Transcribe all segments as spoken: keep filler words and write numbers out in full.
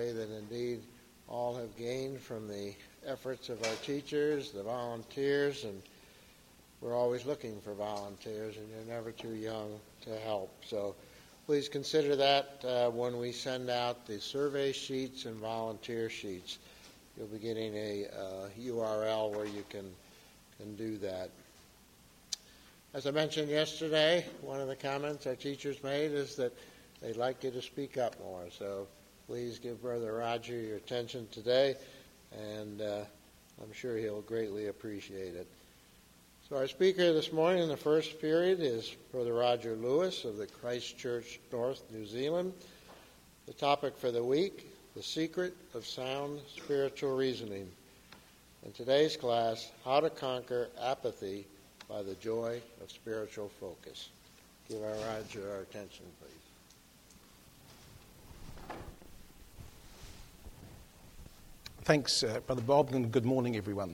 pray that indeed all have gained from the efforts of our teachers, the volunteers, and we're always looking for volunteers, and you're never too young to help. So please consider that uh, when we send out the survey sheets and volunteer sheets. You'll be getting a uh, U R L where you can, can do that. As I mentioned yesterday, one of the comments our teachers made is that they'd like you to speak up more. So please give Brother Roger your attention today, and uh, I'm sure he'll greatly appreciate it. So our speaker this morning in the first period is Brother Roger Lewis of the Christ Church North, New Zealand. The topic for the week, the secret of sound spiritual reasoning. In today's class, how to conquer apathy by the joy of spiritual focus. Give our Roger our attention, please. Thanks, uh, Brother Bob, and good morning, everyone.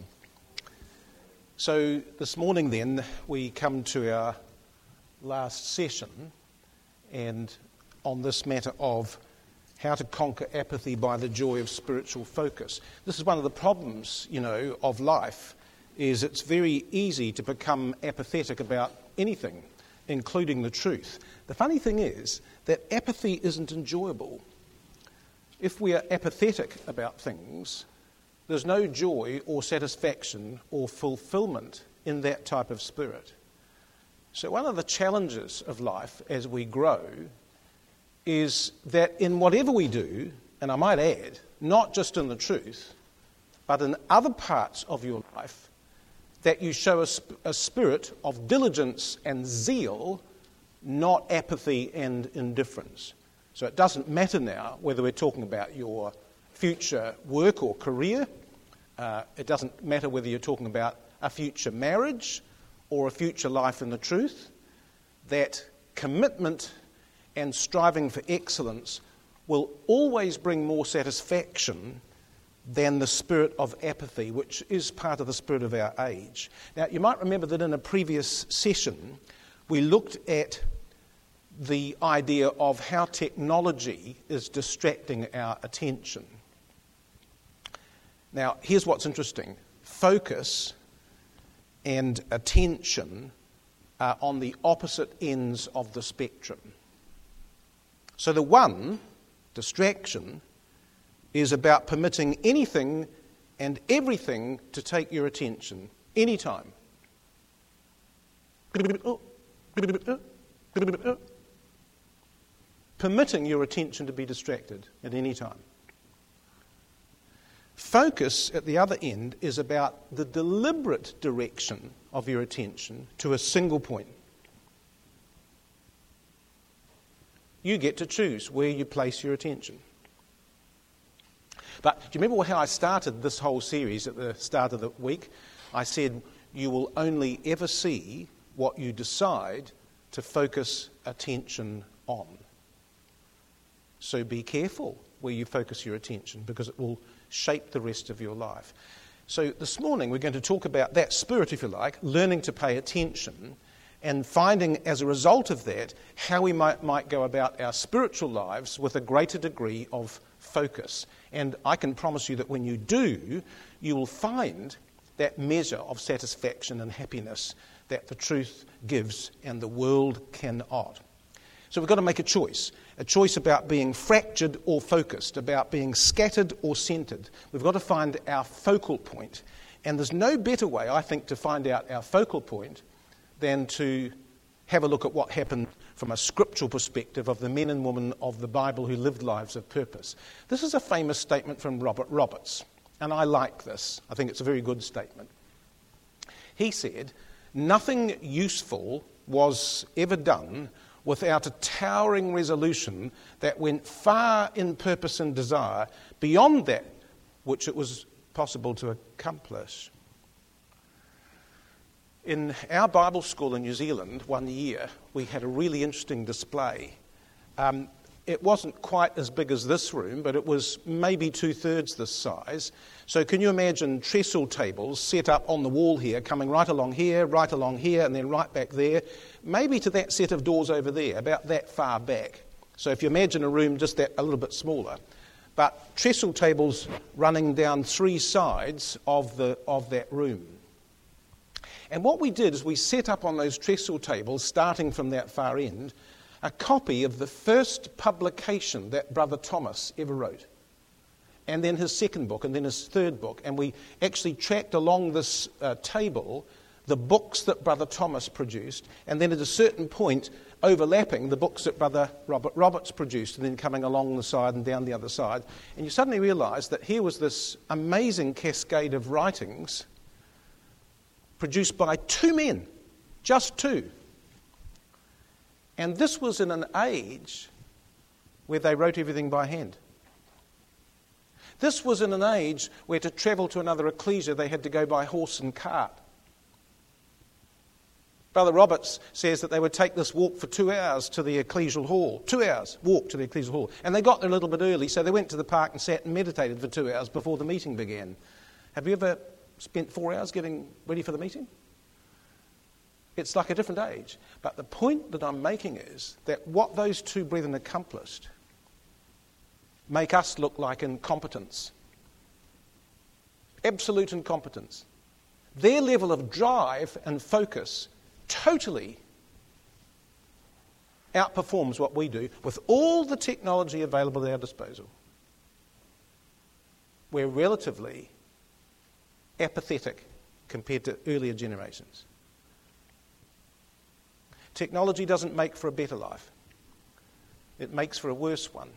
So this morning, then, we come to our last session, and on this matter of how to conquer apathy by the joy of spiritual focus. This is one of the problems, you know, of life, is it's very easy to become apathetic about anything, including the truth. The funny thing is that apathy isn't enjoyable. If we are apathetic about things, there's no joy or satisfaction or fulfillment in that type of spirit. So one of the challenges of life as we grow is that in whatever we do, and I might add, not just in the truth, but in other parts of your life, that you show a, sp- a spirit of diligence and zeal, not apathy and indifference. So it doesn't matter now whether we're talking about your future work or career. Uh, it doesn't matter whether you're talking about a future marriage or a future life in the truth. That commitment and striving for excellence will always bring more satisfaction than the spirit of apathy, which is part of the spirit of our age. Now, you might remember that in a previous session, we looked at the idea of how technology is distracting our attention. Now, here's what's interesting. Focus and attention are on the opposite ends of the spectrum. So the one, distraction, is about permitting anything and everything to take your attention anytime. Permitting your attention to be distracted at any time. Focus at the other end is about the deliberate direction of your attention to a single point. You get to choose where you place your attention. But do you remember how I started this whole series at the start of the week? I said, you will only ever see what you decide to focus attention on. So be careful where you focus your attention, because it will shape the rest of your life. So this morning we're going to talk about that spirit, if you like, learning to pay attention, and finding as a result of that how we might, might go about our spiritual lives with a greater degree of focus. And I can promise you that when you do, you will find that measure of satisfaction and happiness that the truth gives and the world cannot. So we've got to make a choice, a choice about being fractured or focused, about being scattered or centered. We've got to find our focal point. And there's no better way, I think, to find out our focal point than to have a look at what happened from a scriptural perspective of the men and women of the Bible who lived lives of purpose. This is a famous statement from Robert Roberts, and I like this. I think it's a very good statement. He said, "Nothing useful was ever done without a towering resolution that went far in purpose and desire beyond that which it was possible to accomplish." In our Bible school in New Zealand one year, we had a really interesting display. Um, it wasn't quite as big as this room, but it was maybe two-thirds this size. So can you imagine trestle tables set up on the wall here, coming right along here, right along here, and then right back there, maybe to that set of doors over there, about that far back. So if you imagine a room just that a little bit smaller, but trestle tables running down three sides of the of that room. And what we did is we set up on those trestle tables, starting from that far end, a copy of the first publication that Brother Thomas ever wrote, and then his second book, and then his third book. And we actually tracked along this uh, table the books that Brother Thomas produced, and then at a certain point overlapping the books that Brother Robert Roberts produced, and then coming along the side and down the other side. And you suddenly realise that here was this amazing cascade of writings produced by two men, just two. And this was in an age where they wrote everything by hand. This was in an age where to travel to another ecclesia they had to go by horse and cart. Brother Roberts says that they would take this walk for two hours to the ecclesial hall. Two hours walk to the ecclesial hall. And they got there a little bit early, so they went to the park and sat and meditated for two hours before the meeting began. Have you ever spent four hours getting ready for the meeting? It's like a different age. But the point that I'm making is that what those two brethren accomplished make us look like incompetence. Absolute incompetence. Their level of drive and focus totally outperforms what we do with all the technology available at our disposal. We're relatively apathetic compared to earlier generations. Technology doesn't make for a better life. It makes for a worse one.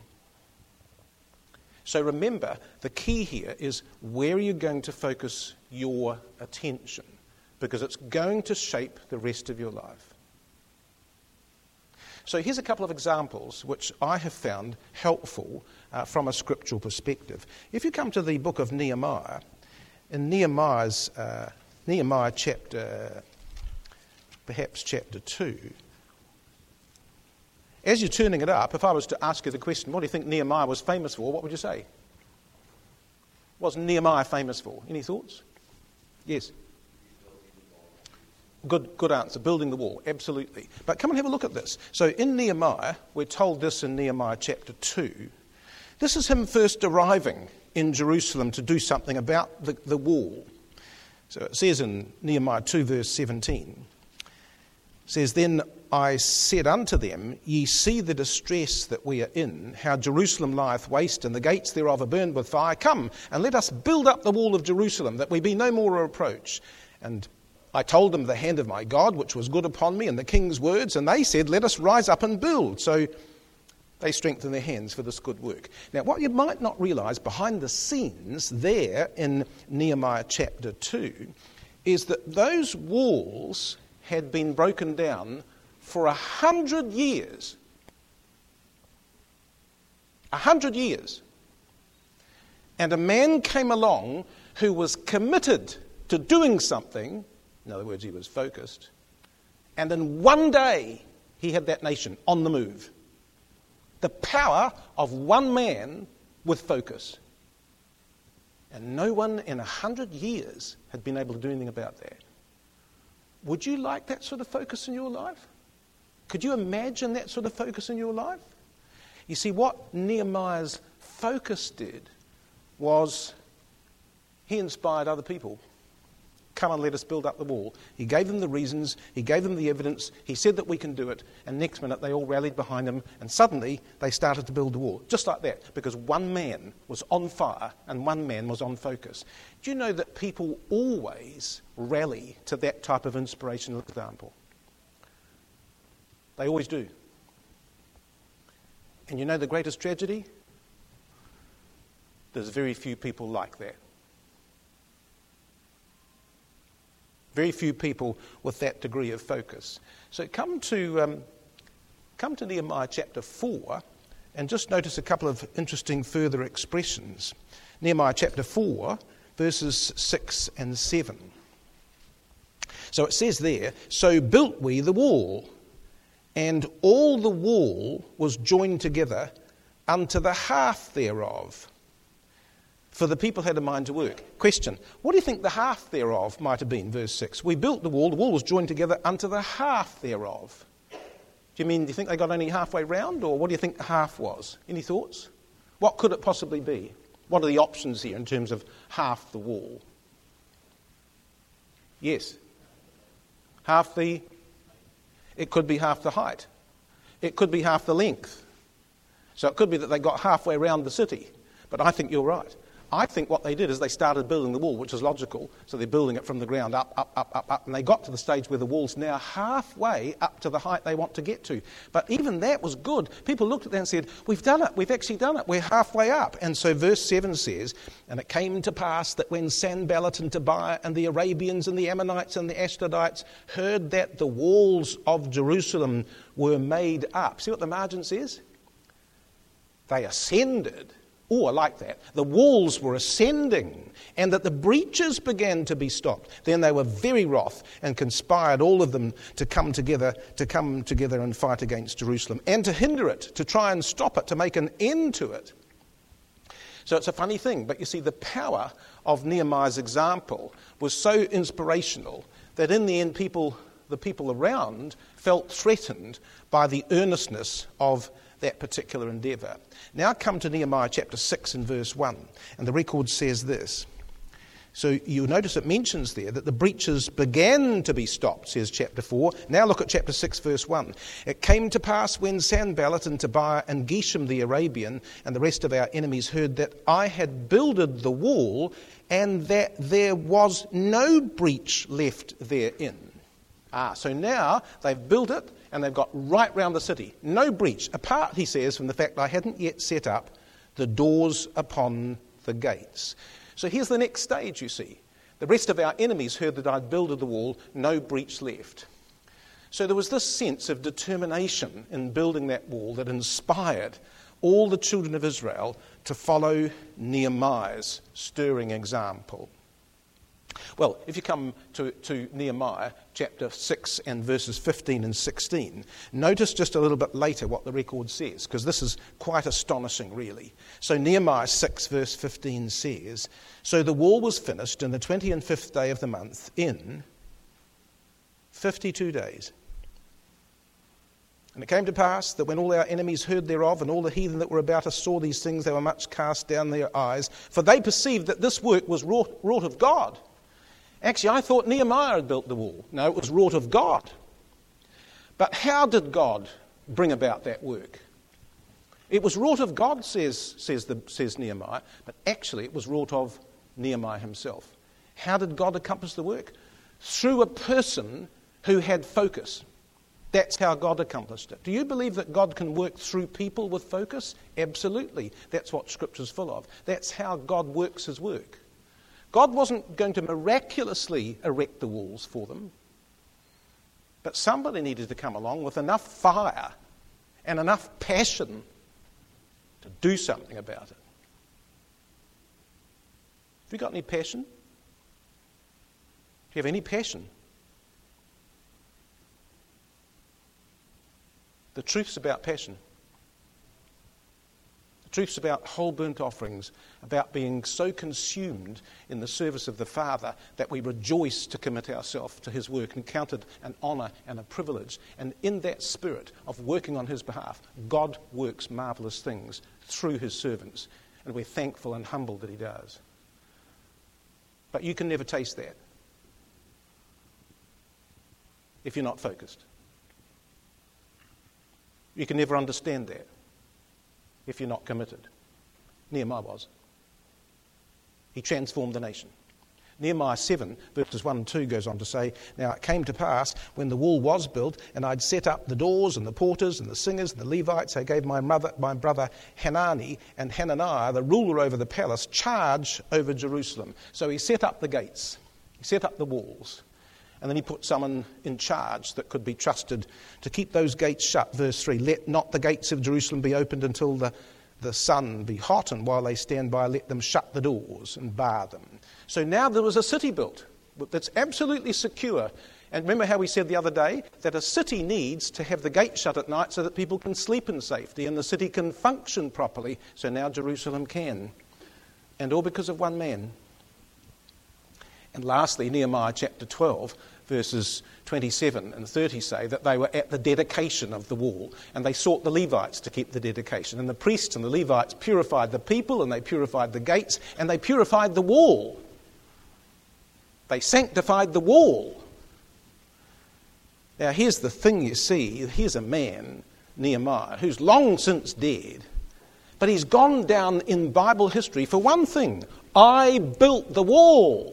So remember, the key here is where are you going to focus your attention? Because it's going to shape the rest of your life. So here's a couple of examples which I have found helpful uh, from a scriptural perspective. If you come to the book of Nehemiah, in Nehemiah's uh, Nehemiah chapter, perhaps chapter two, as you're turning it up, if I was to ask you the question, what do you think Nehemiah was famous for, what would you say? What was Nehemiah famous for? Any thoughts? Yes. Good, good answer. Building the wall, absolutely. But come and have a look at this. So in Nehemiah, we're told this in Nehemiah chapter two. This is him first arriving in Jerusalem to do something about the, the wall. So it says in Nehemiah two, verse seventeen, it says, "Then I said unto them, Ye see the distress that we are in, how Jerusalem lieth waste, and the gates thereof are burned with fire. Come, and let us build up the wall of Jerusalem, that we be no more a reproach. And I told them the hand of my God, which was good upon me, and the king's words, and they said, Let us rise up and build. So they strengthened their hands for this good work." Now, what you might not realise behind the scenes there in Nehemiah chapter two is that those walls had been broken down for a hundred years. A hundred years. And a man came along who was committed to doing something. In other words, he was focused. And in one day, he had that nation on the move. The power of one man with focus. And no one in a hundred years had been able to do anything about that. Would you like that sort of focus in your life? Could you imagine that sort of focus in your life? You see, what Nehemiah's focus did was he inspired other people. Come and let us build up the wall. He gave them the reasons, he gave them the evidence, he said that we can do it, and next minute they all rallied behind him, and suddenly they started to build the wall. Just like that, because one man was on fire and one man was on focus. Do you know that people always rally to that type of inspirational example? They always do. And you know the greatest tragedy? There's very few people like that. Very few people with that degree of focus. So come to um, come to Nehemiah chapter four and just notice a couple of interesting further expressions. Nehemiah chapter four, verses six and seven. So it says there, "So built we the wall, and all the wall was joined together unto the half thereof. For the people had a mind to work." Question, what do you think the half thereof might have been? Verse six. "We built the wall, the wall was joined together unto the half thereof." Do you mean, do you think they got only halfway round, or what do you think the half was? Any thoughts? What could it possibly be? What are the options here in terms of half the wall? Yes. Half the... It could be half the height. It could be half the length. So it could be that they got halfway around the city. But I think you're right. I think what they did is they started building the wall, which is logical. So they're building it from the ground up, up, up, up, up. And they got to the stage where the wall's now halfway up to the height they want to get to. But even that was good. People looked at that and said, we've done it. We've actually done it. We're halfway up. And so verse seven says, and it came to pass that when Sanballat and Tobiah and the Arabians and the Ammonites and the Ashdodites heard that the walls of Jerusalem were made up. See what the margin says? They ascended. Oh, I like that. The walls were ascending, and that the breaches began to be stopped. Then they were very wroth and conspired, all of them, to come together, to come together and fight against Jerusalem, and to hinder it, to try and stop it, to make an end to it. So it's a funny thing, but you see, the power of Nehemiah's example was so inspirational that in the end, people, the people around felt threatened by the earnestness of that particular endeavour. Now come to Nehemiah chapter six and verse one, and the record says this. So you'll notice it mentions there that the breaches began to be stopped, says chapter four. Now look at chapter six, verse one. It came to pass when Sanballat and Tobiah and Geshem the Arabian and the rest of our enemies heard that I had builded the wall and that there was no breach left therein. Ah, so now they've built it, and they've got right round the city. No breach. Apart, he says, from the fact that I hadn't yet set up the doors upon the gates. So here's the next stage, you see. The rest of our enemies heard that I'd builded the wall, no breach left. So there was this sense of determination in building that wall that inspired all the children of Israel to follow Nehemiah's stirring example. Well, if you come to, to Nehemiah chapter six and verses fifteen and sixteen, notice just a little bit later what the record says, because this is quite astonishing, really. So Nehemiah six verse fifteen says, so the wall was finished in the twenty and fifth day of the month in fifty-two days. And it came to pass that when all our enemies heard thereof, and all the heathen that were about us saw these things, they were much cast down their eyes, for they perceived that this work was wrought, wrought of God. Actually, I thought Nehemiah had built the wall. No, it was wrought of God. But how did God bring about that work? It was wrought of God, says, says, the, says Nehemiah, but actually it was wrought of Nehemiah himself. How did God accomplish the work? Through a person who had focus. That's how God accomplished it. Do you believe that God can work through people with focus? Absolutely. That's what Scripture's full of. That's how God works his work. God wasn't going to miraculously erect the walls for them, but somebody needed to come along with enough fire and enough passion to do something about it. Have you got any passion? Do you have any passion? The truth's about passion. The truth's about whole burnt offerings, about being so consumed in the service of the Father that we rejoice to commit ourselves to his work and count it an honour and a privilege. And in that spirit of working on his behalf, God works marvellous things through his servants. And we're thankful and humbled that he does. But you can never taste that if you're not focused. You can never understand that if you're not committed. Nehemiah was. He transformed the nation. Nehemiah seven, verses one and two goes on to say, now it came to pass, when the wall was built, and I'd set up the doors and the porters and the singers and the Levites, I gave my mother, my brother Hanani and Hananiah, the ruler over the palace, charge over Jerusalem. So he set up the gates. He set up the walls. And then he put someone in charge that could be trusted to keep those gates shut. Verse three, let not the gates of Jerusalem be opened until the, the sun be hot, and while they stand by, let them shut the doors and bar them. So now there was a city built that's absolutely secure. And remember how we said the other day that a city needs to have the gate shut at night so that people can sleep in safety and the city can function properly. So now Jerusalem can. And all because of one man. And lastly, Nehemiah chapter twelve, Verses twenty-seven and thirty say that they were at the dedication of the wall, and they sought the Levites to keep the dedication. And the priests and the Levites purified the people, and they purified the gates, and they purified the wall. They sanctified the wall. Now here's the thing you see. Here's a man, Nehemiah, who's long since dead, but he's gone down in Bible history for one thing: I built the wall.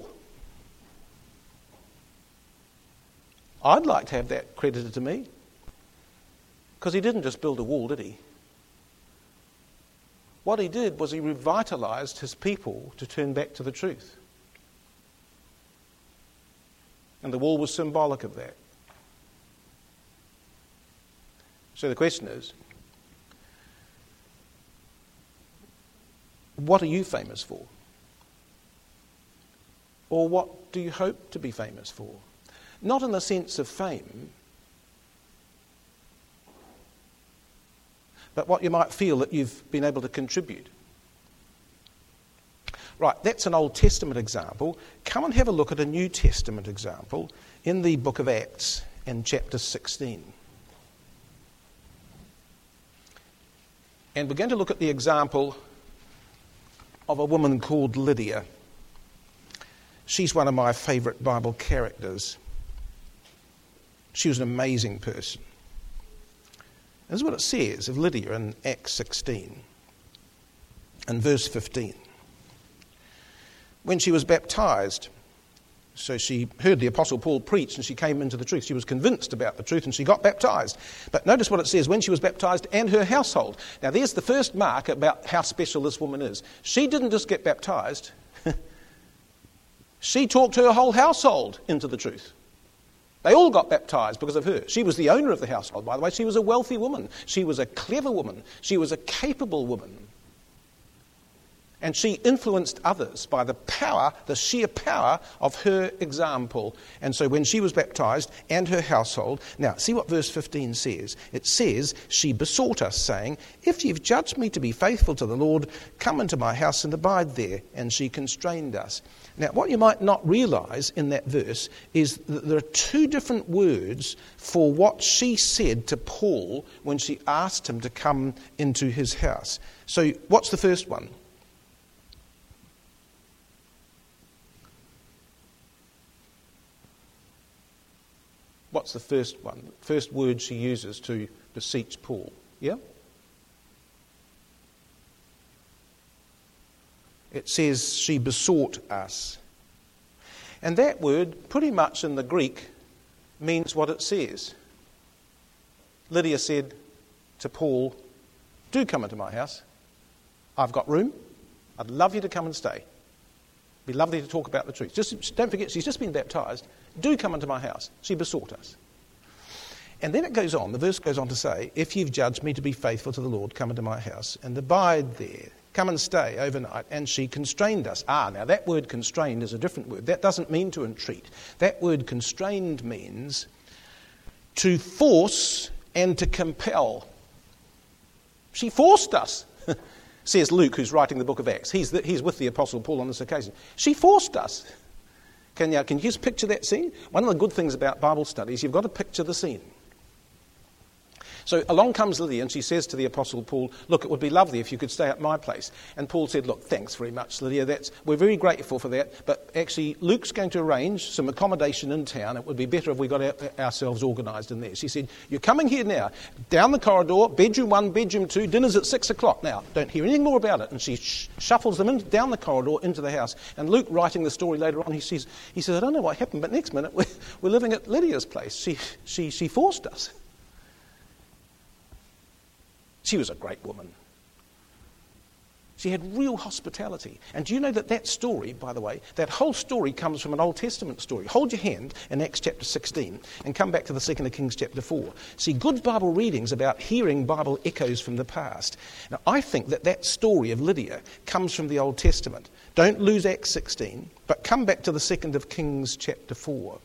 I'd like to have that credited to me, because he didn't just build a wall, did he? What he did was he revitalized his people to turn back to the truth. And the wall was symbolic of that. So the question is, what are you famous for? Or what do you hope to be famous for? Not in the sense of fame, but what you might feel that you've been able to contribute. Right, that's an Old Testament example. Come and have a look at a New Testament example in the book of Acts in chapter sixteen. And we're going to look at the example of a woman called Lydia. She's one of my favourite Bible characters. She was an amazing person. This is what it says of Lydia in Acts sixteen and verse fifteen. When she was baptised, so she heard the Apostle Paul preach and she came into the truth. She was convinced about the truth and she got baptised. But notice what it says: when she was baptised and her household. Now there's the first mark about how special this woman is. She didn't just get baptised. She talked her whole household into the truth. They all got baptised because of her. She was the owner of the household, by the way. She was a wealthy woman. She was a clever woman. She was a capable woman. And she influenced others by the power, the sheer power of her example. And so when she was baptised and her household, now see what verse fifteen says. It says, she besought us, saying, if you've judged me to be faithful to the Lord, come into my house and abide there. And she constrained us. Now, what you might not realise in that verse is that there are two different words for what she said to Paul when she asked him to come into his house. So what's the first one? What's the first one? First word she uses to beseech Paul. Yeah? It says she besought us. And that word, pretty much in the Greek, means what it says. Lydia said to Paul, do come into my house. I've got room. I'd love you to come and stay. It'd be lovely to talk about the truth. Just don't forget, she's just been baptised. Do come into my house. She besought us. And then it goes on, the verse goes on to say, if you've judged me to be faithful to the Lord, come into my house and abide there. Come and stay overnight. And she constrained us. Ah, now that word constrained is a different word. That doesn't mean to entreat. That word constrained means to force and to compel. She forced us, says Luke, who's writing the book of Acts. He's, the, he's with the Apostle Paul on this occasion. She forced us. Can you, can you just picture that scene? One of the good things about Bible studies, you've got to picture the scene. So along comes Lydia and she says to the Apostle Paul, look, it would be lovely if you could stay at my place. And Paul said, look, thanks very much, Lydia. That's, we're very grateful for that. But actually, Luke's going to arrange some accommodation in town. It would be better if we got our, ourselves organised in there. She said, you're coming here now, down the corridor, bedroom one, bedroom two, dinner's at six o'clock. Now, don't hear anything more about it. And she sh- shuffles them in, down the corridor into the house. And Luke, writing the story later on, he says, he says, I don't know what happened, but next minute we're, we're living at Lydia's place. She, she, she forced us. She was a great woman. She had real hospitality. And do you know that that story, by the way, that whole story comes from an Old Testament story. Hold your hand in Acts chapter sixteen and come back to the Second of Kings chapter four. See, good Bible readings about hearing Bible echoes from the past. Now, I think that that story of Lydia comes from the Old Testament. Don't lose Acts sixteen, but come back to the Second of Kings chapter four.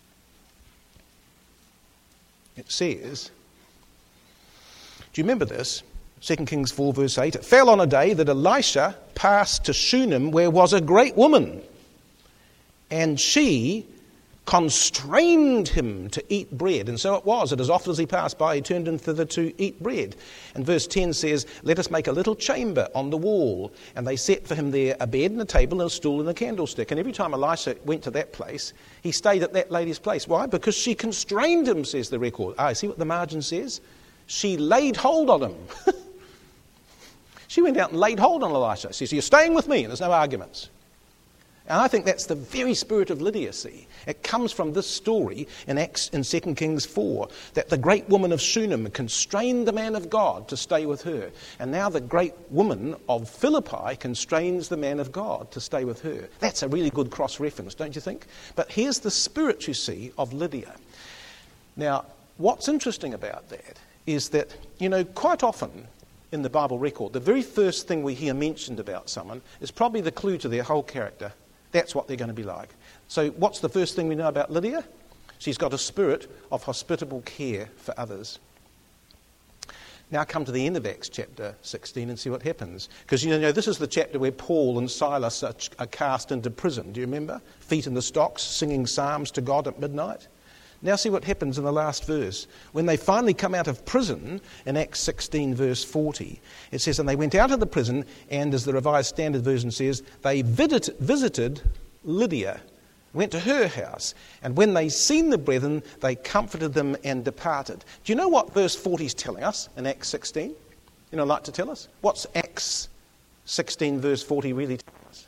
It says... Do you remember this? Second Kings four verse eight. It fell on a day that Elisha passed to Shunem, where was a great woman. And she constrained him to eat bread. And so it was, that as often as he passed by, he turned in thither to eat bread. And verse ten says, let us make a little chamber on the wall. And they set for him there a bed and a table and a stool and a candlestick. And every time Elisha went to that place, he stayed at that lady's place. Why? Because she constrained him, says the record. Ah, see what the margin says? She laid hold on him. She went out and laid hold on Elisha. She says, you're staying with me, and there's no arguments. And I think that's the very spirit of Lydia, see. It comes from this story in Acts in Second Kings four, that the great woman of Shunem constrained the man of God to stay with her. And now the great woman of Philippi constrains the man of God to stay with her. That's a really good cross-reference, don't you think? But here's the spirit, you see, of Lydia. Now, what's interesting about that is that, you know, quite often in the Bible record, the very first thing we hear mentioned about someone is probably the clue to their whole character. That's what they're going to be like. So what's the first thing we know about Lydia? She's got a spirit of hospitable care for others. Now come to the end of Acts chapter sixteen and see what happens. Because, you know, this is the chapter where Paul and Silas are, are cast into prison. Do you remember? Feet in the stocks, singing psalms to God at midnight. Now see what happens in the last verse. When they finally come out of prison, in Acts sixteen verse forty, it says, and they went out of the prison, and as the Revised Standard Version says, they visited, visited Lydia, went to her house, and when they seen the brethren, they comforted them and departed. Do you know what verse forty is telling us in Acts sixteen? You know, like to tell us? What's Acts sixteen verse forty really telling us?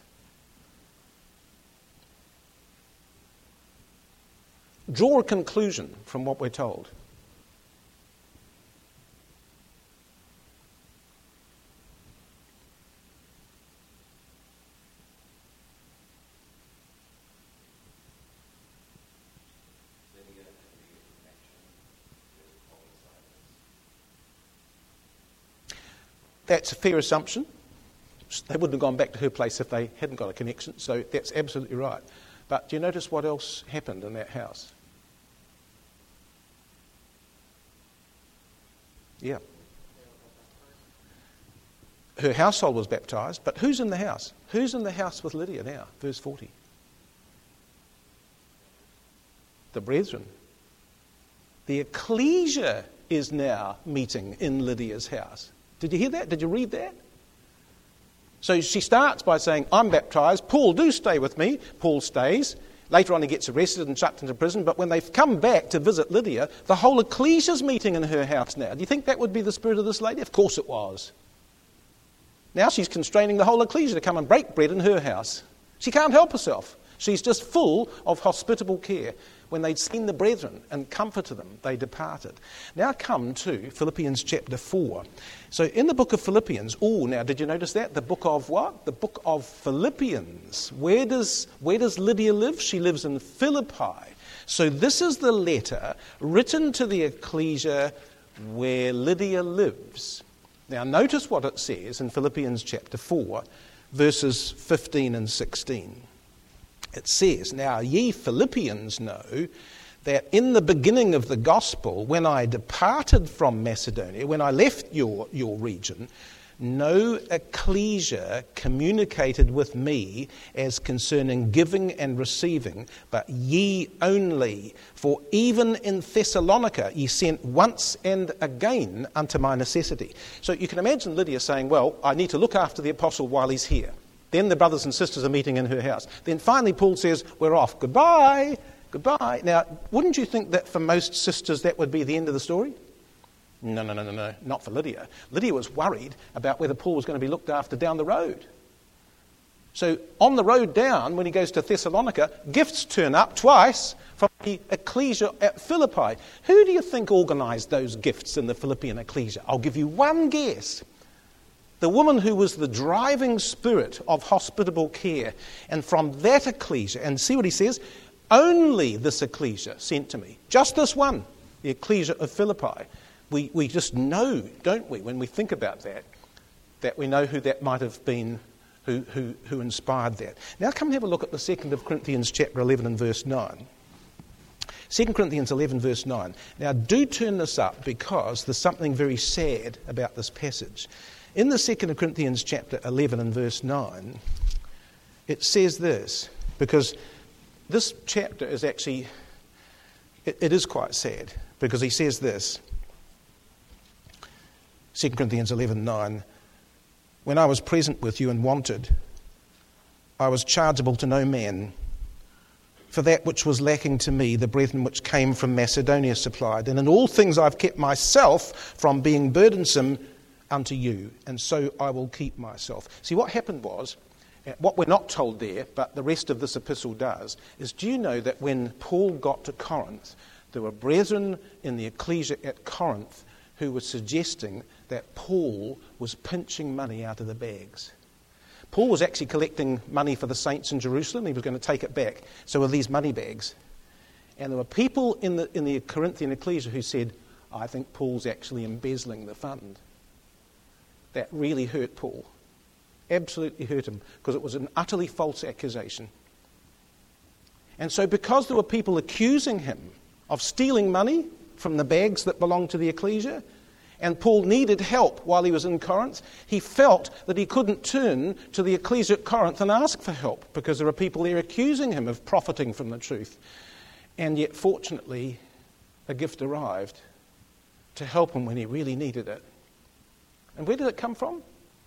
Draw a conclusion from what we're told. That's a fair assumption. They wouldn't have gone back to her place if they hadn't got a connection, so that's absolutely right. But do you notice what else happened in that house? Yeah. Her household was baptised, but who's in the house? Who's in the house with Lydia now? Verse forty. The brethren. The ecclesia is now meeting in Lydia's house. Did you hear that? Did you read that? So she starts by saying, I'm baptised. Paul, do stay with me. Paul stays. Later on he gets arrested and chucked into prison. But when they've come back to visit Lydia, the whole ecclesia's meeting in her house now. Do you think that would be the spirit of this lady? Of course it was. Now she's constraining the whole ecclesia to come and break bread in her house. She can't help herself. She's just full of hospitable care. When they'd seen the brethren and comforted them, they departed. Now come to Philippians chapter four. So in the book of Philippians, oh, now did you notice that? The book of what? The book of Philippians. Where does, where does Lydia live? She lives in Philippi. So this is the letter written to the ecclesia where Lydia lives. Now notice what it says in Philippians chapter four, verses fifteen and sixteen. It says, now ye Philippians know that in the beginning of the gospel, when I departed from Macedonia, when I left your, your region, no ecclesia communicated with me as concerning giving and receiving, but ye only. For even in Thessalonica ye sent once and again unto my necessity. So you can imagine Lydia saying, well, I need to look after the apostle while he's here. Then the brothers and sisters are meeting in her house. Then finally Paul says, we're off. Goodbye. Goodbye. Now, wouldn't you think that for most sisters that would be the end of the story? No, no, no, no, no. Not for Lydia. Lydia was worried about whether Paul was going to be looked after down the road. So on the road down, when he goes to Thessalonica, gifts turn up twice from the ecclesia at Philippi. Who do you think organised those gifts in the Philippian ecclesia? I'll give you one guess. The woman who was the driving spirit of hospitable care. And from that ecclesia, and see what he says, only this ecclesia sent to me. Just this one, the ecclesia of Philippi. We, we just know, don't we, when we think about that, that we know who that might have been, who, who, who inspired that. Now come and have a look at the Second of Corinthians chapter eleven and verse nine. Second Corinthians eleven verse nine. Now do turn this up because there's something very sad about this passage. In the Second Corinthians chapter eleven and verse nine, it says this, because this chapter is actually, it, it is quite sad, because he says this, Second Corinthians eleven nine, when I was present with you and wanted, I was chargeable to no man. For that which was lacking to me, the brethren which came from Macedonia supplied. And in all things I've kept myself from being burdensome unto you, and so I will keep myself. See, what happened was, what we're not told there, but the rest of this epistle does, is do you know that when Paul got to Corinth, there were brethren in the ecclesia at Corinth who were suggesting that Paul was pinching money out of the bags. Paul was actually collecting money for the saints in Jerusalem. He was going to take it back. So were these money bags. And there were people in the, in the Corinthian ecclesia who said, I think Paul's actually embezzling the fund. That really hurt Paul. Absolutely hurt him, because it was an utterly false accusation. And so because there were people accusing him of stealing money from the bags that belonged to the ecclesia, and Paul needed help while he was in Corinth, he felt that he couldn't turn to the ecclesia at Corinth and ask for help, because there are people there accusing him of profiting from the truth. And yet, fortunately, a gift arrived to help him when he really needed it. And where did it come from?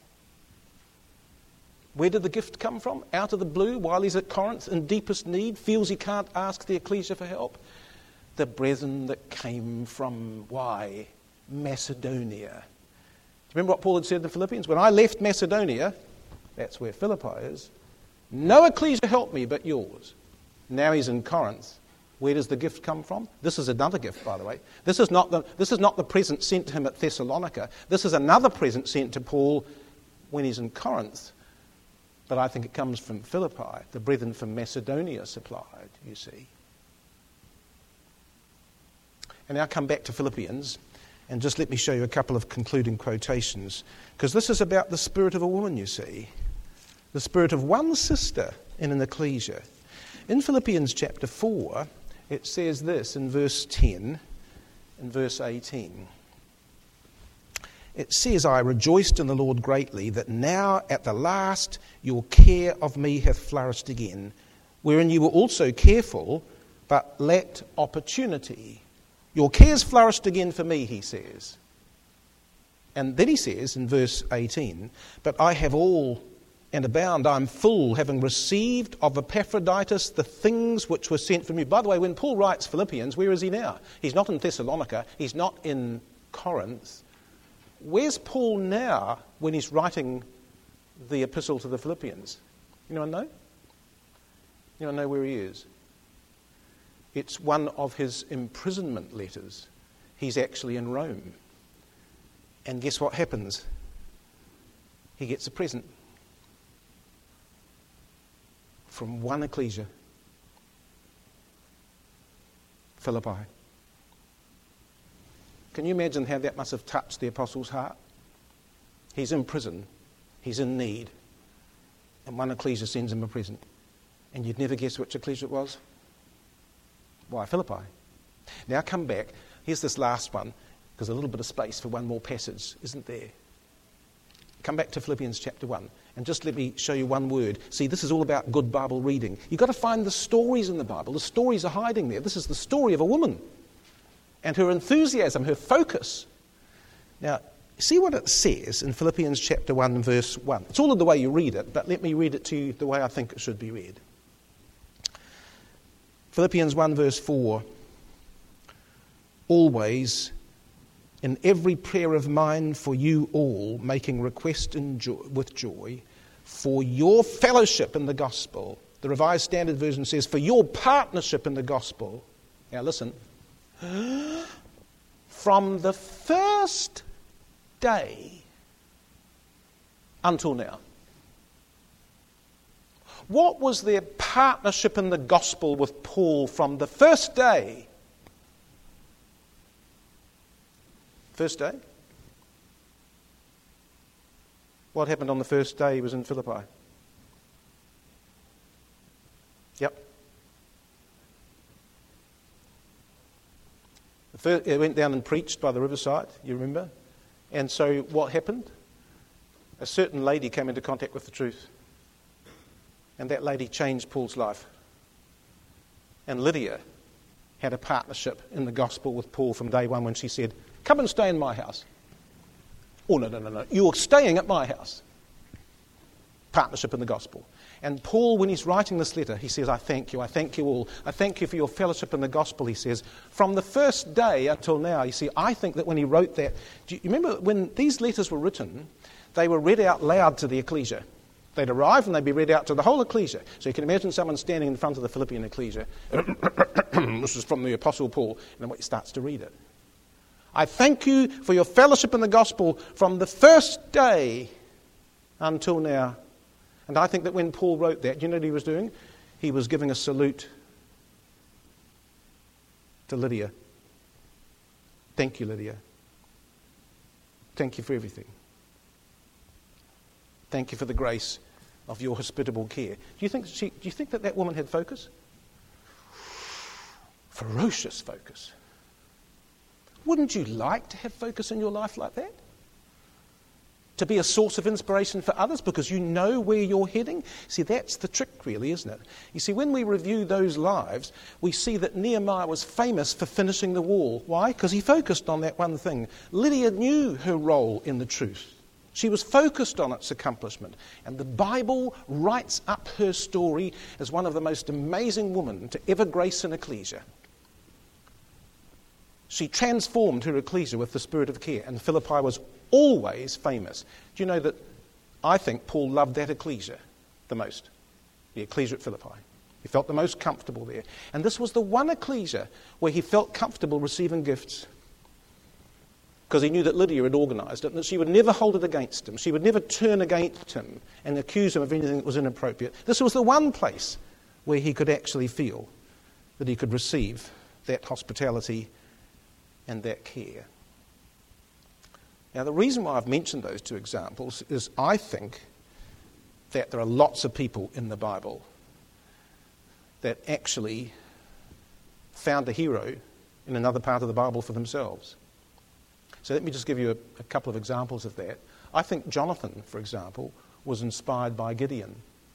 Where did the gift come from? Out of the blue, while he's at Corinth in deepest need, feels he can't ask the ecclesia for help? The brethren that came from, why? Macedonia. Do you remember what Paul had said in the Philippians? When I left Macedonia, that's where Philippi is, no ecclesia helped me but yours. Now he's in Corinth. Where does the gift come from? This is another gift, by the way. This is not the, this is not the present sent to him at Thessalonica. This is another present sent to Paul when he's in Corinth. But I think it comes from Philippi. The brethren from Macedonia supplied, you see. And now come back to Philippians, and just let me show you a couple of concluding quotations, because this is about the spirit of a woman, you see. The spirit of one sister in an ecclesia. In Philippians chapter four, it says this in verse ten and verse eighteen. It says, I rejoiced in the Lord greatly that now at the last your care of me hath flourished again, wherein you were also careful, but lacked opportunity. Your cares flourished again for me, he says. And then he says in verse eighteen, but I have all and abound, I am full, having received of Epaphroditus the things which were sent from you. By the way, when Paul writes Philippians, where is he now? He's not in Thessalonica, he's not in Corinth. Where's Paul now when he's writing the epistle to the Philippians? Anyone know? Anyone know where he is? It's one of his imprisonment letters. He's actually in Rome. And guess what happens? He gets a present from one ecclesia, Philippi. Can you imagine how that must have touched the apostle's heart? He's in prison, he's in need, and one ecclesia sends him a present. And you'd never guess which ecclesia it was? Why, Philippi. Now come back. Here's this last one, because a little bit of space for one more passage isn't there. Come back to Philippians chapter one, and just let me show you one word. See, this is all about good Bible reading. You've got to find the stories in the Bible. The stories are hiding there. This is the story of a woman and her enthusiasm, her focus. Now, see what it says in Philippians chapter one, verse one. It's all in the way you read it, but let me read it to you the way I think it should be read. Philippians one, verse four. Always, in every prayer of mine for you all, making request in joy, with joy, for your fellowship in the gospel. The Revised Standard Version says, for your partnership in the gospel. Now listen. From the first day until now. What was their partnership in the gospel with Paul from the first day? First day? What happened on the first day he was in Philippi? Yep. He went down and preached by the riverside, you remember? And so what happened? A certain lady came into contact with the truth. And that lady changed Paul's life. And Lydia had a partnership in the gospel with Paul from day one when she said, come and stay in my house. Oh, no, no, no, no. You're staying at my house. Partnership in the gospel. And Paul, when he's writing this letter, he says, I thank you, I thank you all. I thank you for your fellowship in the gospel, he says. From the first day until now, you see, I think that when he wrote that, do you remember when these letters were written, they were read out loud to the ecclesia. They'd arrive and they'd be read out to the whole ecclesia. So you can imagine someone standing in front of the Philippian ecclesia. This is from the Apostle Paul. And then he starts to read it. I thank you for your fellowship in the gospel from the first day until now. And I think that when Paul wrote that, you know what he was doing? He was giving a salute to Lydia. Thank you, Lydia. Thank you for everything. Thank you for the grace of your hospitable care. Do you think she, do you think that that woman had focus? Ferocious focus. Wouldn't you like to have focus in your life like that? To be a source of inspiration for others because you know where you're heading? See, that's the trick really, isn't it? You see, when we review those lives, we see that Nehemiah was famous for finishing the wall. Why? Because he focused on that one thing. Lydia knew her role in the truth. She was focused on its accomplishment. And the Bible writes up her story as one of the most amazing women to ever grace an ecclesia. She transformed her ecclesia with the spirit of care, and Philippi was always famous. Do you know that I think Paul loved that ecclesia the most? The ecclesia at Philippi. He felt the most comfortable there. And this was the one ecclesia where he felt comfortable receiving gifts. Because he knew that Lydia had organised it and that she would never hold it against him. She would never turn against him and accuse him of anything that was inappropriate. This was the one place where he could actually feel that he could receive that hospitality and that care. Now, the reason why I've mentioned those two examples is I think that there are lots of people in the Bible that actually found a hero in another part of the Bible for themselves. So let me just give you a, a couple of examples of that. I think Jonathan, for example, was inspired by Gideon.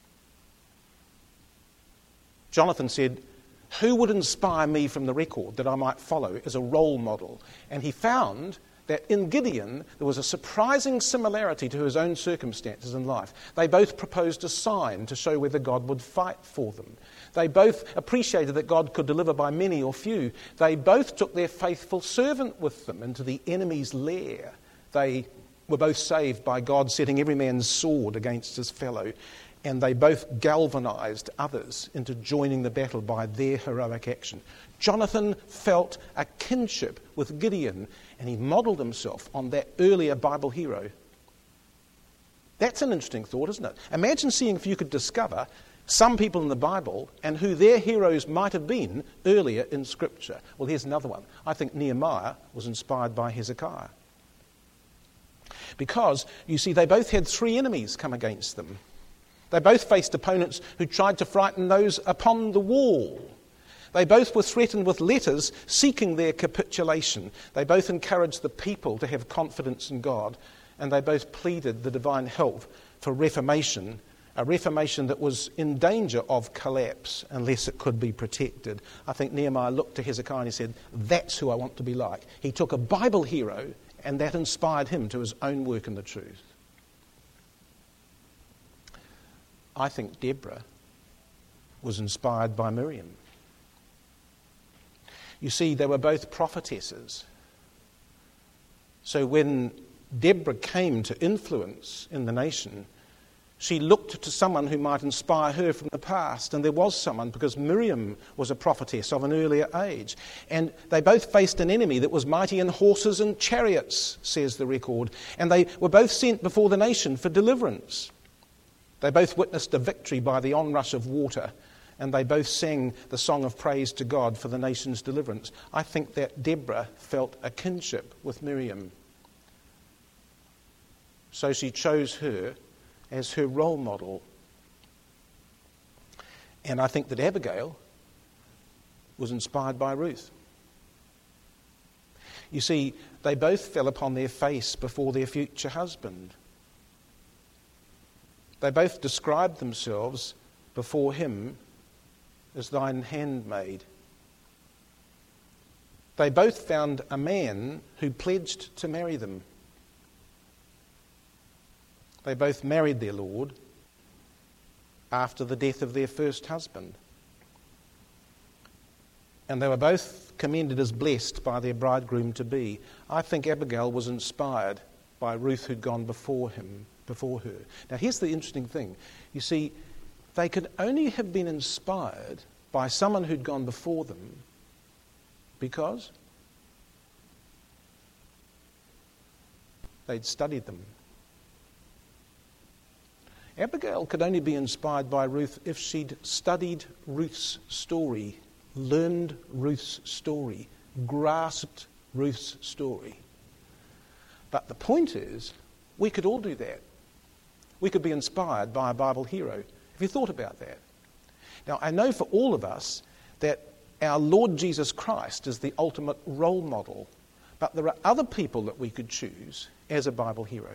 Jonathan said, who would inspire me from the record that I might follow as a role model? And he found that in Gideon there was a surprising similarity to his own circumstances in life. They both proposed a sign to show whether God would fight for them. They both appreciated that God could deliver by many or few. They both took their faithful servant with them into the enemy's lair. They were both saved by God setting every man's sword against his fellow. And they both galvanized others into joining the battle by their heroic action. Jonathan felt a kinship with Gideon, and he modelled himself on that earlier Bible hero. That's an interesting thought, isn't it? Imagine seeing if you could discover some people in the Bible and who their heroes might have been earlier in Scripture. Well, here's another one. I think Nehemiah was inspired by Hezekiah. Because, you see, they both had three enemies come against them. They both faced opponents who tried to frighten those upon the wall. They both were threatened with letters seeking their capitulation. They both encouraged the people to have confidence in God, and they both pleaded the divine help for reformation, a reformation that was in danger of collapse unless it could be protected. I think Nehemiah looked to Hezekiah and he said, that's who I want to be like. He took a Bible hero, and that inspired him to his own work in the truth. I think Deborah was inspired by Miriam. You see, they were both prophetesses. So when Deborah came to influence in the nation, she looked to someone who might inspire her from the past. And there was someone, because Miriam was a prophetess of an earlier age. And they both faced an enemy that was mighty in horses and chariots, says the record. And they were both sent before the nation for deliverance. They both witnessed a victory by the onrush of water, and they both sang the song of praise to God for the nation's deliverance. I think that Deborah felt a kinship with Miriam. So she chose her as her role model. And I think that Abigail was inspired by Ruth. You see, they both fell upon their face before their future husband. They both described themselves before him as thine handmaid. they both found a man who pledged to marry them. They both married their Lord after the death of their first husband. And they were both commended as blessed by their bridegroom-to-be. I think Abigail was inspired by Ruth who'd gone before him, before her. Now here's the interesting thing. You see, they could only have been inspired by someone who'd gone before them because they'd studied them. Abigail could only be inspired by Ruth if she'd studied Ruth's story, learned Ruth's story, grasped Ruth's story. But the point is, we could all do that. We could be inspired by a Bible hero. Have you thought about that? Now, I know for all of us that our Lord Jesus Christ is the ultimate role model, but there are other people that we could choose as a Bible hero.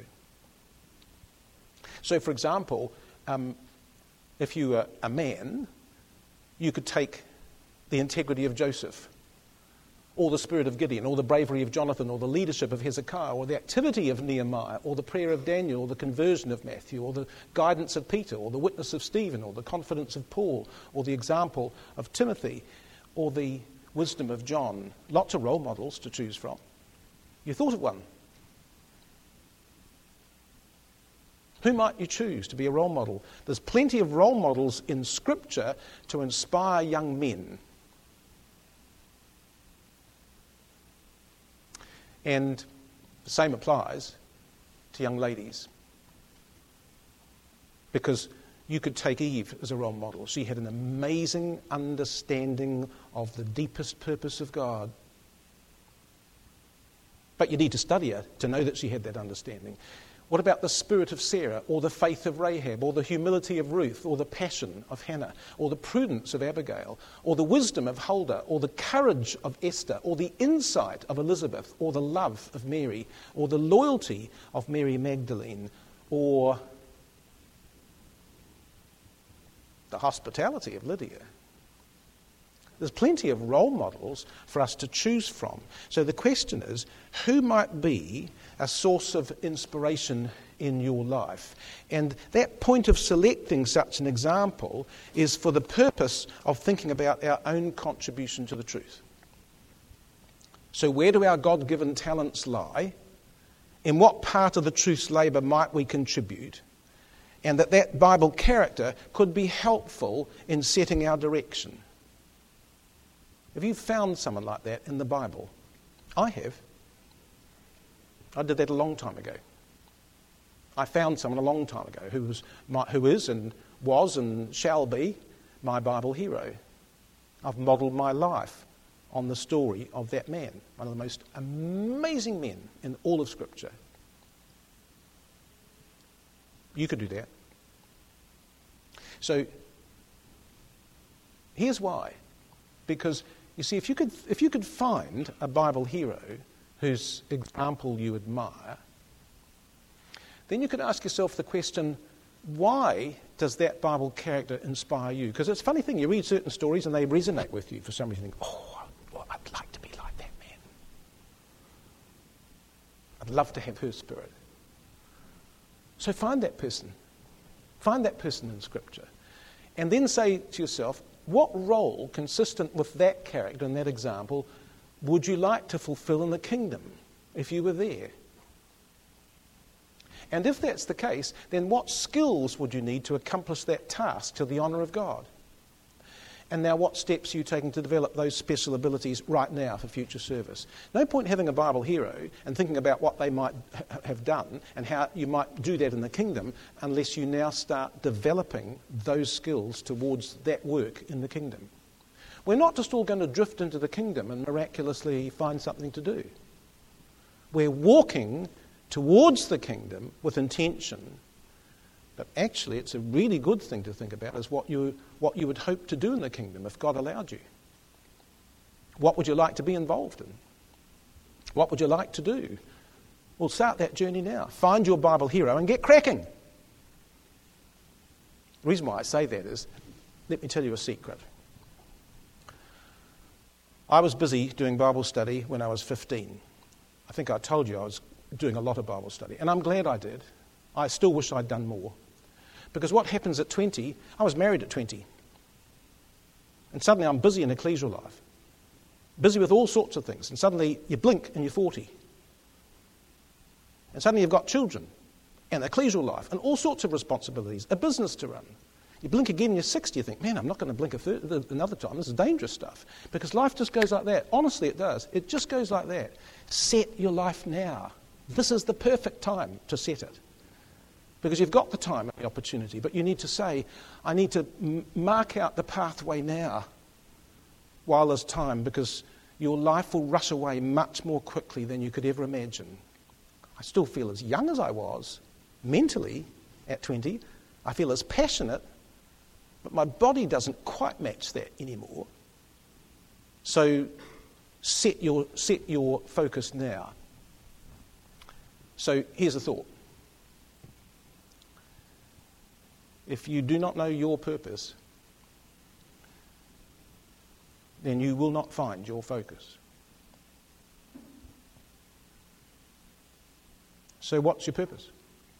So, for example, um, if you were a man, you could take the integrity of Joseph, or the spirit of Gideon, or the bravery of Jonathan, or the leadership of Hezekiah, or the activity of Nehemiah, or the prayer of Daniel, or the conversion of Matthew, or the guidance of Peter, or the witness of Stephen, or the confidence of Paul, or the example of Timothy, or the wisdom of John. Lots of role models to choose from. You thought of one. Who might you choose to be a role model? There's plenty of role models in Scripture to inspire young men. And the same applies to young ladies. Because you could take Eve as a role model. She had an amazing understanding of the deepest purpose of God. But you need to study her to know that she had that understanding. What about the spirit of Sarah, or the faith of Rahab, or the humility of Ruth, or the passion of Hannah, or the prudence of Abigail, or the wisdom of Huldah, or the courage of Esther, or the insight of Elizabeth, or the love of Mary, or the loyalty of Mary Magdalene, or the hospitality of Lydia? There's plenty of role models for us to choose from. So the question is, who might be a source of inspiration in your life? And that point of selecting such an example is for the purpose of thinking about our own contribution to the truth. So where do our God-given talents lie? In what part of the truth's labour might we contribute? And that that Bible character could be helpful in setting our direction. Have you found someone like that in the Bible? I have. I did that a long time ago. I found someone a long time ago who was, my, who is and was and shall be my Bible hero. I've modelled my life on the story of that man, one of the most amazing men in all of Scripture. You could do that. So, here's why. Because you see, if you could if you could find a Bible hero whose example you admire, then you could ask yourself the question, why does that Bible character inspire you? Because it's a funny thing, you read certain stories and they resonate with you. For some reason you think, oh, well, I'd like to be like that man. I'd love to have her spirit. So find that person. Find that person in Scripture. And then say to yourself, what role, consistent with that character and that example, would you like to fulfill in the kingdom if you were there? And if that's the case, then what skills would you need to accomplish that task to the honour of God? And now what steps are you taking to develop those special abilities right now for future service? No point having a Bible hero and thinking about what they might ha- have done and how you might do that in the kingdom unless you now start developing those skills towards that work in the kingdom. We're not just all going to drift into the kingdom and miraculously find something to do. We're walking towards the kingdom with intention. But actually, it's a really good thing to think about is what you what you would hope to do in the kingdom if God allowed you. What would you like to be involved in? What would you like to do? Well, start that journey now. Find your Bible hero and get cracking. The reason why I say that is, let me tell you a secret. I was busy doing Bible study when I was fifteen. I think I told you I was doing a lot of Bible study, and I'm glad I did. I still wish I'd done more. Because what happens at twenty, I was married at twenty, and suddenly I'm busy in ecclesial life, busy with all sorts of things, and suddenly you blink and you're forty. And suddenly you've got children, and ecclesial life, and all sorts of responsibilities, a business to run. You blink again and you're sixty, you think, man, I'm not going to blink a third, another time, this is dangerous stuff. Because life just goes like that. Honestly, it does. It just goes like that. Set your life now. This is the perfect time to set it. Because you've got the time and the opportunity, but you need to say, I need to m- mark out the pathway now while there's time, because your life will rush away much more quickly than you could ever imagine. I still feel as young as I was, mentally, at twenty. I feel as passionate, but my body doesn't quite match that anymore. So set your, set your focus now. So here's a thought. If you do not know your purpose, then you will not find your focus. So what's your purpose?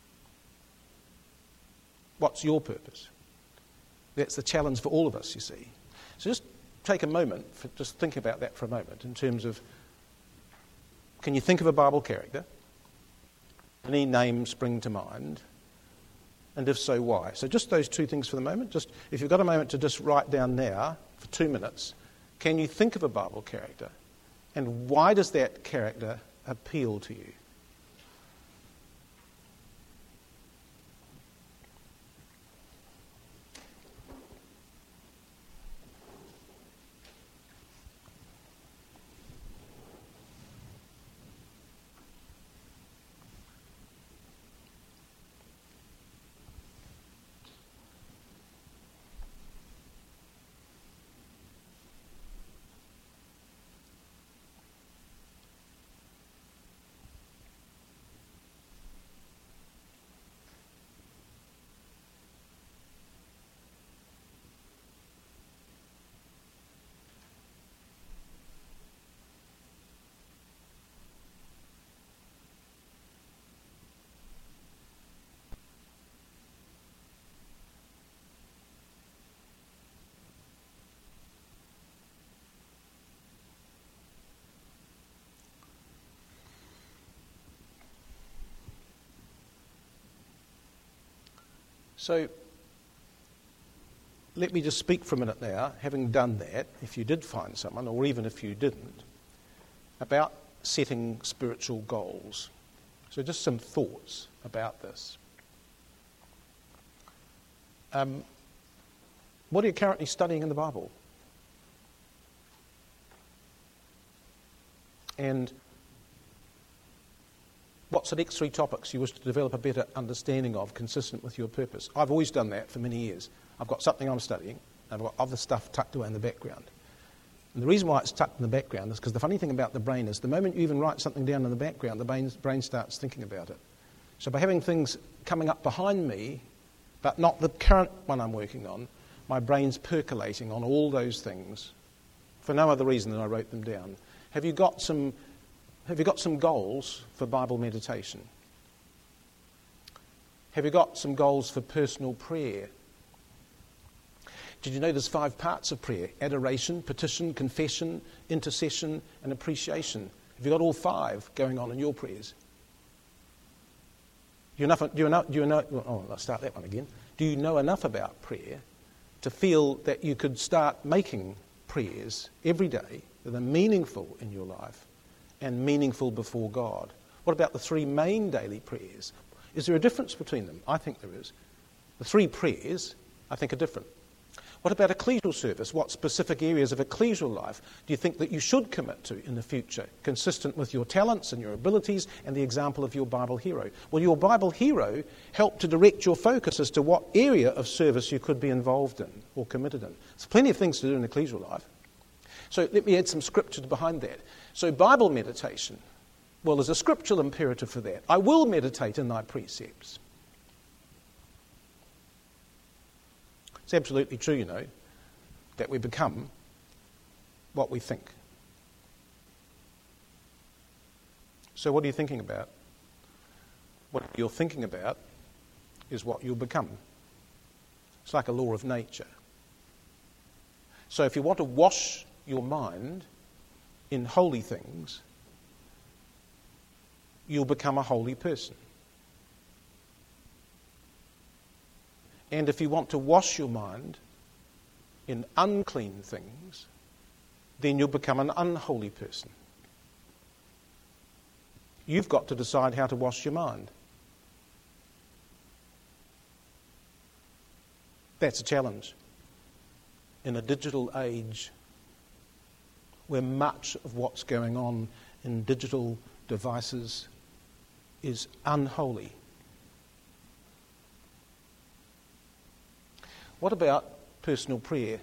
What's your purpose? That's the challenge for all of us, you see. So just take a moment, for, just think about that for a moment in terms of, can you think of a Bible character? Any name spring to mind? And if so, why? So just those two things for the moment. Just if you've got a moment to just write down now for two minutes, can you think of a Bible character? And why does that character appeal to you? So let me just speak for a minute now, having done that, if you did find someone, or even if you didn't, about setting spiritual goals. So just some thoughts about this. Um, what are you currently studying in the Bible? And what's the next three topics you wish to develop a better understanding of, consistent with your purpose? I've always done that for many years. I've got something I'm studying, and I've got other stuff tucked away in the background. And the reason why it's tucked in the background is because the funny thing about the brain is the moment you even write something down in the background, the brain, brain starts thinking about it. So by having things coming up behind me, but not the current one I'm working on, my brain's percolating on all those things for no other reason than I wrote them down. Have you got some... Have you got some goals for Bible meditation? Have you got some goals for personal prayer? Did you know there's five parts of prayer? Adoration, petition, confession, intercession, and appreciation. Have you got all five going on in your prayers? Do you, enough, do you know, do you know, oh, I'll start that one again. Do you know enough about prayer to feel that you could start making prayers every day that are meaningful in your life and meaningful before God? What about the three main daily prayers? Is there a difference between them? I think there is. The three prayers, I think, are different. What about ecclesial service? What specific areas of ecclesial life do you think that you should commit to in the future, consistent with your talents and your abilities and the example of your Bible hero? Will your Bible hero help to direct your focus as to what area of service you could be involved in or committed in? There's plenty of things to do in ecclesial life. So let me add some scripture behind that. So Bible meditation, well, there's a scriptural imperative for that. I will meditate in thy precepts. It's absolutely true, you know, that we become what we think. So what are you thinking about? What you're thinking about is what you'll become. It's like a law of nature. So if you want to wash your mind in holy things, you'll become a holy person. And if you want to wash your mind in unclean things, then you'll become an unholy person. You've got to decide how to wash your mind. That's a challenge in a digital age where much of what's going on in digital devices is unholy. What about personal prayer?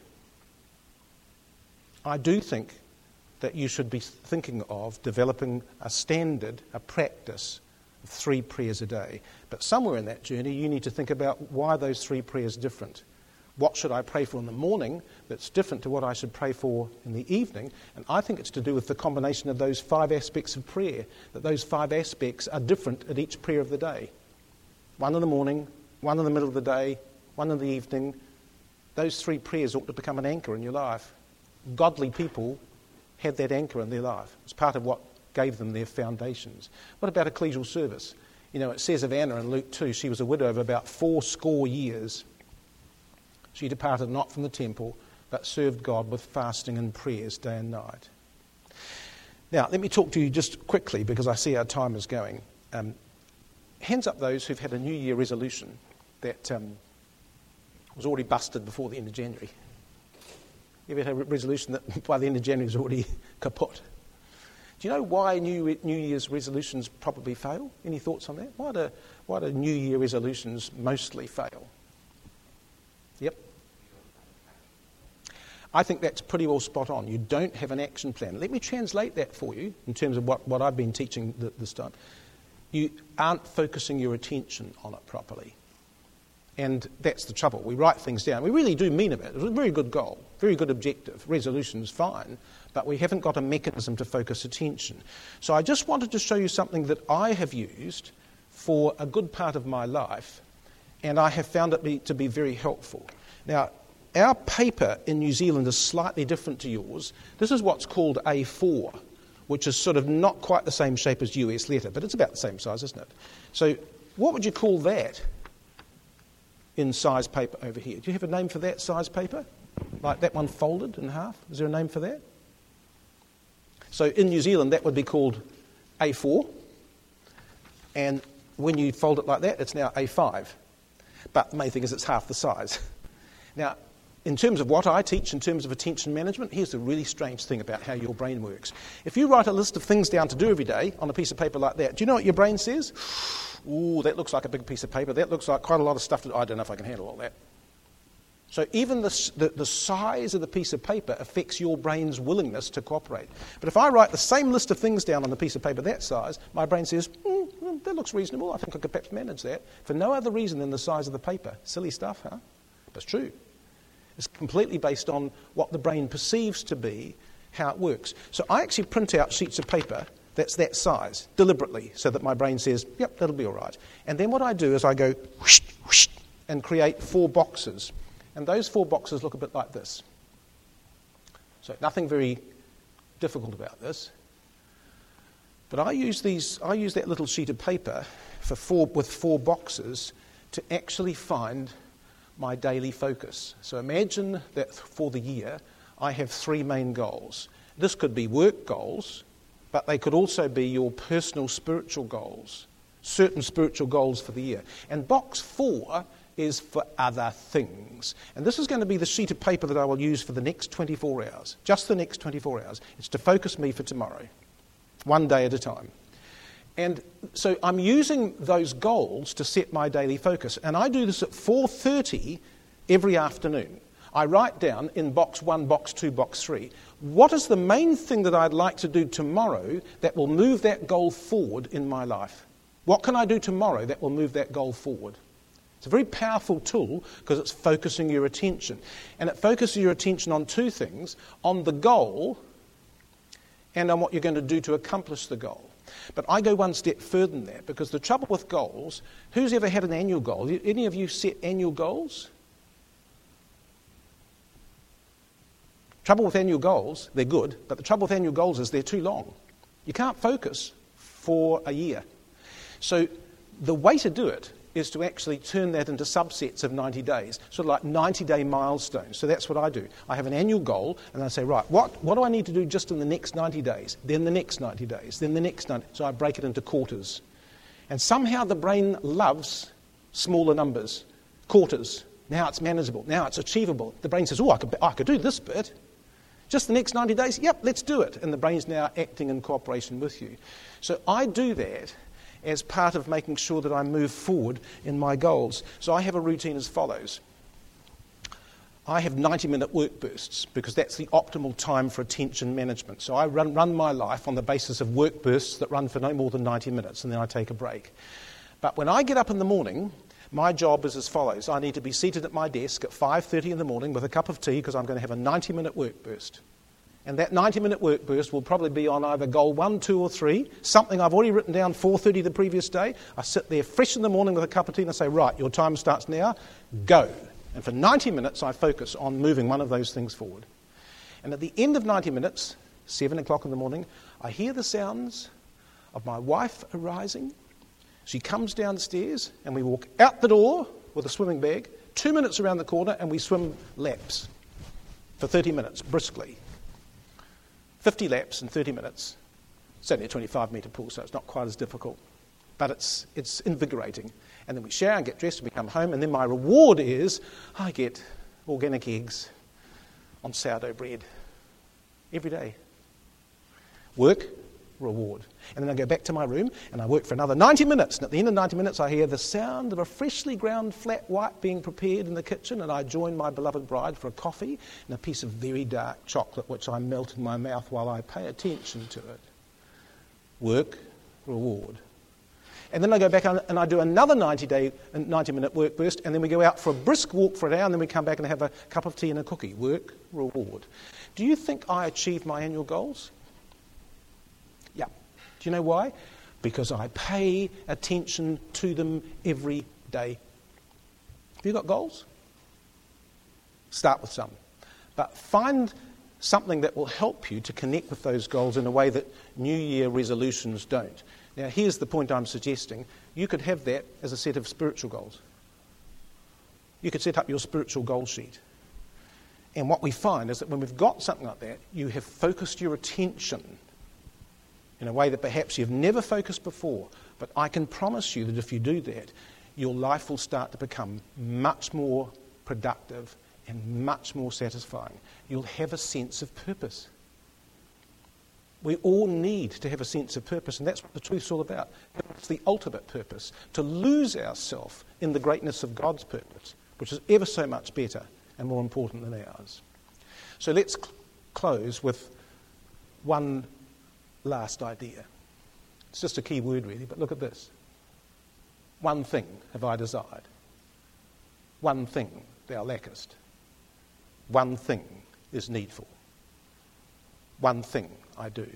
I do think that you should be thinking of developing a standard, a practice of three prayers a day. But somewhere in that journey, you need to think about why those three prayers are different. What should I pray for in the morning that's different to what I should pray for in the evening? And I think it's to do with the combination of those five aspects of prayer, that those five aspects are different at each prayer of the day. One in the morning, one in the middle of the day, one in the evening. Those three prayers ought to become an anchor in your life. Godly people had that anchor in their life. It's part of what gave them their foundations. What about ecclesial service? You know, it says of Anna in Luke two, she was a widow of about four score years. She departed not from the temple, but served God with fasting and prayers day and night. Now, let me talk to you just quickly, because I see our time is going. Um, hands up those who've had a New Year resolution that um, was already busted before the end of January. You ever had a resolution that by the end of January is already kaput? Do you know why New New Year's resolutions probably fail? Any thoughts on that? Why do, why do New Year resolutions mostly fail? Yep. I think that's pretty well spot on. You don't have an action plan. Let me translate that for you in terms of what, what I've been teaching th- this time. You aren't focusing your attention on it properly. And that's the trouble. We write things down. We really do mean it. It's a very good goal, very good objective. Resolution's fine, but we haven't got a mechanism to focus attention. So I just wanted to show you something that I have used for a good part of my life, and I have found it be, to be very helpful. Now, our paper in New Zealand is slightly different to yours. This is what's called A four, which is sort of not quite the same shape as U S letter, but it's about the same size, isn't it? So what would you call that in size paper over here? Do you have a name for that size paper? Like that one folded in half? Is there a name for that? So in New Zealand, that would be called A four. And when you fold it like that, it's now A five. But the main thing is it's half the size. Now, in terms of what I teach, in terms of attention management, here's the really strange thing about how your brain works. If you write a list of things down to do every day on a piece of paper like that, do you know what your brain says? Ooh, that looks like a big piece of paper. That looks like quite a lot of stuff that I don't know if I can handle all that. So even the, the, the size of the piece of paper affects your brain's willingness to cooperate. But if I write the same list of things down on a piece of paper that size, my brain says, mm, that looks reasonable. I think I could perhaps manage that. For no other reason than the size of the paper. Silly stuff, huh? But it's true. It's completely based on what the brain perceives to be how it works. So I actually print out sheets of paper that's that size, deliberately, so that my brain says, yep, that'll be all right. And then what I do is I go whoosh, whoosh, and create four boxes. And those four boxes look a bit like this. So nothing very difficult about this. But I use these. I use that little sheet of paper for four, with four boxes to actually find my daily focus. So imagine that for the year, I have three main goals. This could be work goals, but they could also be your personal spiritual goals, certain spiritual goals for the year. And box four is for other things. And this is going to be the sheet of paper that I will use for the next twenty-four hours, just the next twenty-four hours. It's to focus me for tomorrow, one day at a time. And so I'm using those goals to set my daily focus. And I do this at four thirty every afternoon. I write down in box one, box two, box three, what is the main thing that I'd like to do tomorrow that will move that goal forward in my life? What can I do tomorrow that will move that goal forward? It's a very powerful tool because it's focusing your attention. And it focuses your attention on two things, on the goal and on what you're going to do to accomplish the goal. But I go one step further than that, because the trouble with goals, who's ever had an annual goal? Any of you set annual goals? Trouble with annual goals, they're good, but the trouble with annual goals is they're too long. You can't focus for a year. So the way to do it is to actually turn that into subsets of ninety days, sort of like ninety-day milestones. So that's what I do. I have an annual goal, and I say, right, what, what do I need to do just in the next ninety days, then the next ninety days, then the next ninety. So I break it into quarters. And somehow the brain loves smaller numbers, quarters. Now it's manageable. Now it's achievable. The brain says, oh, I could, I could do this bit. Just the next ninety days? Yep, let's do it. And the brain's now acting in cooperation with you. So I do that as part of making sure that I move forward in my goals. So I have a routine as follows. I have ninety-minute work bursts, because that's the optimal time for attention management. So I run, run my life on the basis of work bursts that run for no more than ninety minutes, and then I take a break. But when I get up in the morning, my job is as follows. I need to be seated at my desk at five thirty in the morning with a cup of tea, because I'm going to have a ninety-minute work burst. And that ninety-minute work burst will probably be on either goal one, two, or three, something I've already written down four thirty the previous day. I sit there fresh in the morning with a cup of tea and I say, right, your time starts now, go. And for ninety minutes, I focus on moving one of those things forward. And at the end of ninety minutes, seven o'clock in the morning, I hear the sounds of my wife arising. She comes downstairs and we walk out the door with a swimming bag, two minutes around the corner, and we swim laps for thirty minutes, briskly. fifty laps in thirty minutes. It's only a twenty-five metre pool, so it's not quite as difficult. But it's it's invigorating. And then we shower and get dressed and we come home, and then my reward is I get organic eggs on sourdough bread every day. Work, reward. And then I go back to my room and I work for another ninety minutes. And at the end of ninety minutes, I hear the sound of a freshly ground flat white being prepared in the kitchen, and I join my beloved bride for a coffee and a piece of very dark chocolate, which I melt in my mouth while I pay attention to it. Work, reward. And then I go back and I do another ninety-day, ninety-minute work burst, and then we go out for a brisk walk for an hour, and then we come back and have a cup of tea and a cookie. Work, reward. Do you think I achieved my annual goals? Yeah. Do you know why? Because I pay attention to them every day. Have you got goals? Start with some. But find something that will help you to connect with those goals in a way that New Year resolutions don't. Now, here's the point I'm suggesting. You could have that as a set of spiritual goals. You could set up your spiritual goal sheet. And what we find is that when we've got something like that, you have focused your attention in a way that perhaps you've never focused before. But I can promise you that if you do that, your life will start to become much more productive and much more satisfying. You'll have a sense of purpose. We all need to have a sense of purpose, and that's what the truth's all about. It's the ultimate purpose, to lose ourselves in the greatness of God's purpose, which is ever so much better and more important than ours. So let's cl- close with one last idea. It's just a key word really, but look at this. One thing have I desired. One thing thou lackest. One thing is needful. One thing I do.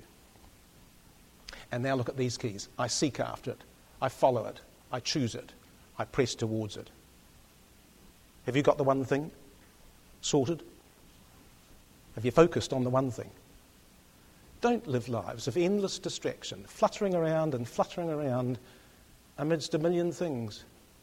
And now look at these keys. I seek after it. I follow it. I choose it. I press towards it. Have you got the one thing sorted? Have you focused on the one thing? Don't live lives of endless distraction, fluttering around and fluttering around amidst a million things.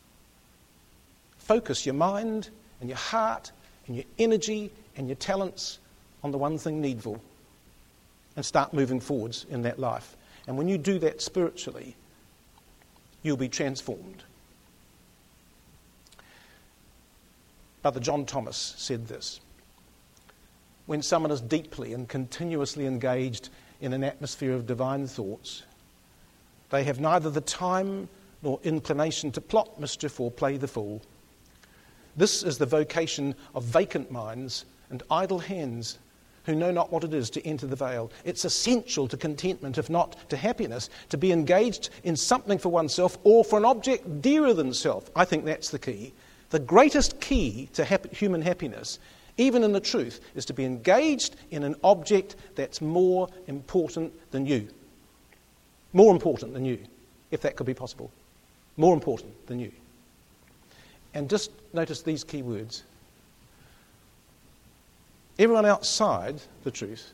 Focus your mind and your heart and your energy and your talents on the one thing needful, and start moving forwards in that life. And when you do that spiritually, you'll be transformed. Brother John Thomas said this: when someone is deeply and continuously engaged in an atmosphere of divine thoughts, they have neither the time nor inclination to plot mischief or play the fool. This is the vocation of vacant minds and idle hands, who know not what it is to enter the veil. It's essential to contentment, if not to happiness, to be engaged in something for oneself or for an object dearer than self. I think that's the key. The greatest key to happy, human happiness, even in the truth, is to be engaged in an object that's more important than you. More important than you, if that could be possible. More important than you. And just notice these key words. Everyone outside the truth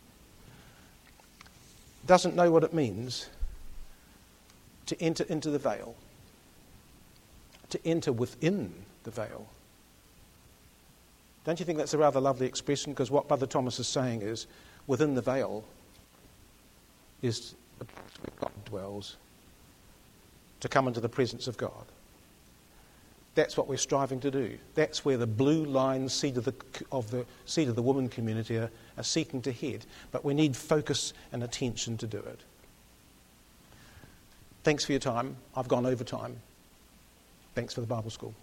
doesn't know what it means to enter into the veil, to enter within the veil. Don't you think that's a rather lovely expression? Because what Brother Thomas is saying is, within the veil is where God dwells, to come into the presence of God. That's what we're striving to do. That's where the blue line seed of the of the seed of the woman community are, are seeking to head. But we need focus and attention to do it. Thanks for your time. I've gone over time. Thanks for the Bible School.